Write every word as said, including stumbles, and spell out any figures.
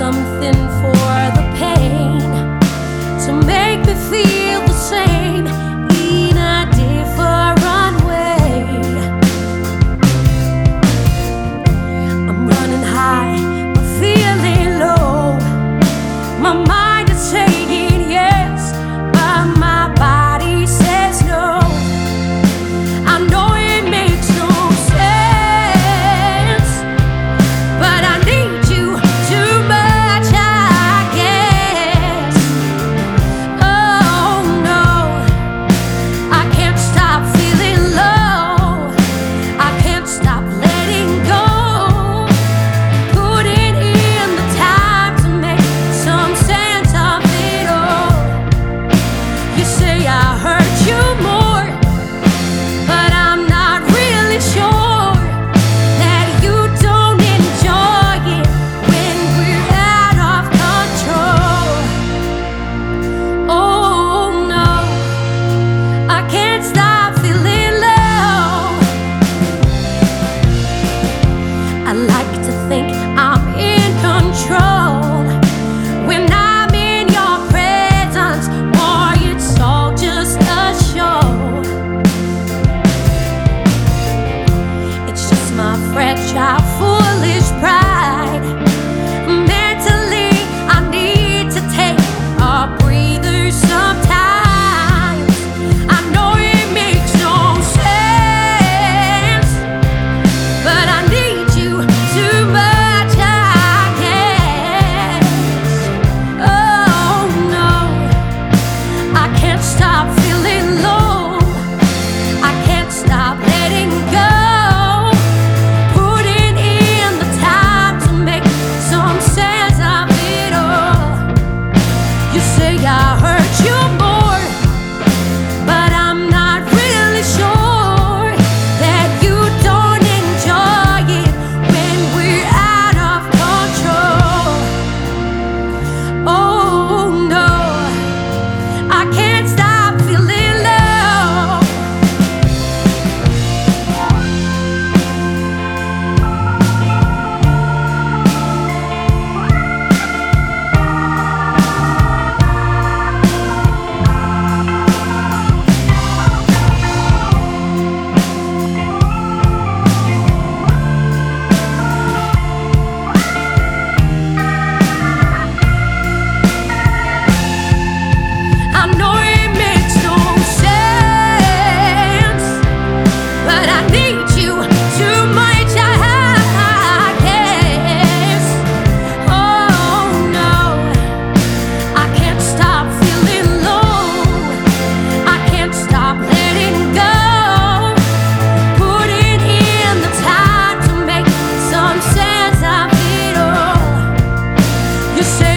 something for the pain to make me feel the same in a different way. I'm running high, but feeling low. My mind is saying yes, but my body says no. I know it makes no sense, but I need you too much, I guess. Oh no, I can't stop feeling low. I can't stop letting go. Putting in the time to make some sense of it all. You say I hurt you more, but I'm not really sure that you don't enjoy it when we're out of control. Oh no, I can't stop feeling low. I like to think I'm in control when I'm in your presence, boy, it's all just a show. It's just my fragile, foolish pride. Mentally, I need to take a breather sometimes. I know it makes no sense, but I need you too much, I guess. Oh no, I can't stop feeling low. I can't stop letting go. Putting in the time to make some sense of it all. You say I hurt you more, but I'm not really sure that you don't enjoy it when we're out of control. Oh no, I can't stop feeling low. I know it makes no sense, but I need you too much, I guess. Oh no, I can't stop feeling low. I can't stop letting go. Putting in the time to make some sense of it all. You say